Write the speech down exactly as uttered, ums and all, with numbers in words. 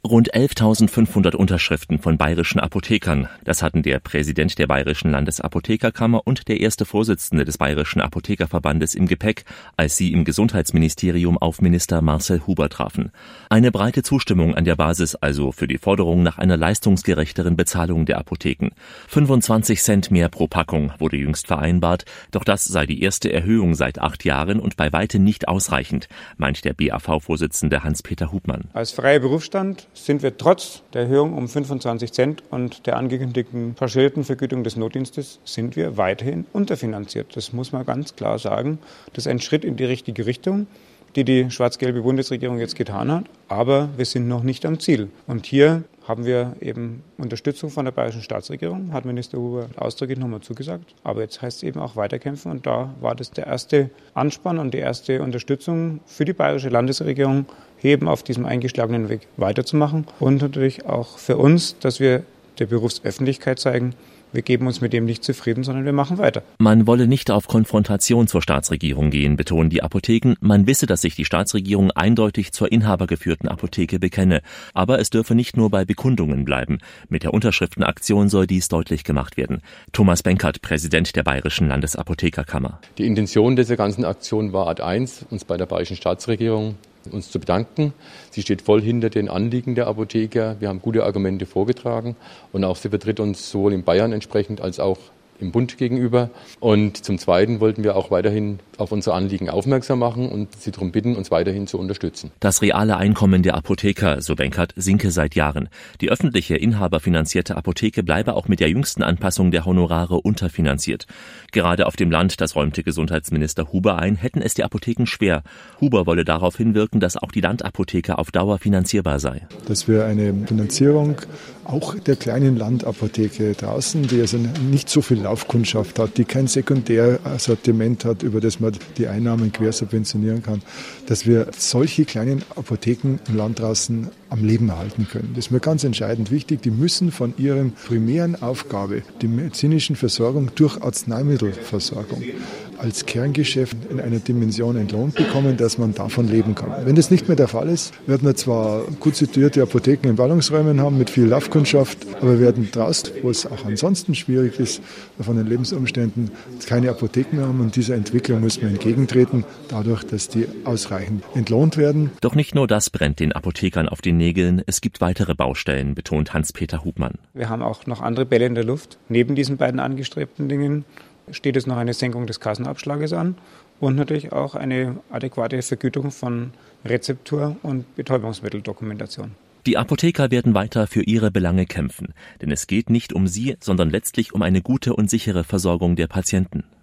Rund elftausendfünfhundert Unterschriften von bayerischen Apothekern. Das hatten der Präsident der Bayerischen Landesapothekerkammer und der erste Vorsitzende des Bayerischen Apothekerverbandes im Gepäck, als sie im Gesundheitsministerium auf Minister Marcel Huber trafen. Eine breite Zustimmung an der Basis also für die Forderung nach einer leistungsgerechteren Bezahlung der Apotheken. fünfundzwanzig Cent mehr pro Packung wurde jüngst vereinbart, doch das sei die erste Erhöhung seit acht Jahren und bei weitem nicht ausreichend, meint der B A V-Vorsitzende Hans-Peter Hubmann. Als freier Berufsstand sind wir trotz der Erhöhung um fünfundzwanzig Cent und der angekündigten verschilderten Vergütung des Notdienstes sind wir weiterhin unterfinanziert. Das muss man ganz klar sagen. Das ist ein Schritt in die richtige Richtung, die die schwarz-gelbe Bundesregierung jetzt getan hat. Aber wir sind noch nicht am Ziel. Und hier haben wir eben Unterstützung von der bayerischen Staatsregierung, hat Minister Huber ausdrücklich nochmal zugesagt. Aber jetzt heißt es eben auch weiterkämpfen. Und da war das der erste Anspann und die erste Unterstützung für die bayerische Landesregierung, eben auf diesem eingeschlagenen Weg weiterzumachen. Und natürlich auch für uns, dass wir der Berufsöffentlichkeit zeigen, wir geben uns mit dem nicht zufrieden, sondern wir machen weiter. Man wolle nicht auf Konfrontation zur Staatsregierung gehen, betonen die Apotheken. Man wisse, dass sich die Staatsregierung eindeutig zur inhabergeführten Apotheke bekenne. Aber es dürfe nicht nur bei Bekundungen bleiben. Mit der Unterschriftenaktion soll dies deutlich gemacht werden. Thomas Benkert, Präsident der Bayerischen Landesapothekerkammer. Die Intention dieser ganzen Aktion war Ad eins, uns bei der bayerischen Staatsregierung uns zu bedanken. Sie steht voll hinter den Anliegen der Apotheker. Wir haben gute Argumente vorgetragen und auch sie vertritt uns sowohl in Bayern entsprechend als auch im Bund gegenüber. Und zum Zweiten wollten wir auch weiterhin auf unsere Anliegen aufmerksam machen und sie darum bitten, uns weiterhin zu unterstützen. Das reale Einkommen der Apotheker, so Benkert, sinke seit Jahren. Die öffentliche, inhaberfinanzierte Apotheke bleibe auch mit der jüngsten Anpassung der Honorare unterfinanziert. Gerade auf dem Land, das räumte Gesundheitsminister Huber ein, hätten es die Apotheken schwer. Huber wolle darauf hinwirken, dass auch die Landapotheke auf Dauer finanzierbar sei. Dass wir eine Finanzierung auch der kleinen Landapotheke draußen, die also nicht so viel Laufkundschaft hat, die kein Sekundärsortiment hat, über das man die Einnahmen quersubventionieren kann, dass wir solche kleinen Apotheken im Land draußen am Leben erhalten können. Das ist mir ganz entscheidend wichtig. Die müssen von ihren primären Aufgabe, die medizinischen Versorgung durch Arzneimittelversorgung, als Kerngeschäft in einer Dimension entlohnt bekommen, dass man davon leben kann. Wenn das nicht mehr der Fall ist, wird man zwar gut situierte Apotheken in Ballungsräumen haben mit viel Laufkundschaft, aber wir werden draußen, wo es auch ansonsten schwierig ist, von den Lebensumständen keine Apotheken haben und dieser Entwicklung muss man entgegentreten, dadurch, dass die ausreichend entlohnt werden. Doch nicht nur das brennt den Apothekern auf den Nägeln, es gibt weitere Baustellen, betont Hans-Peter Hubmann. Wir haben auch noch andere Bälle in der Luft. Neben diesen beiden angestrebten Dingen steht es noch eine Senkung des Kassenabschlages an und natürlich auch eine adäquate Vergütung von Rezeptur- und Betäubungsmitteldokumentation. Die Apotheker werden weiter für ihre Belange kämpfen, denn es geht nicht um sie, sondern letztlich um eine gute und sichere Versorgung der Patienten.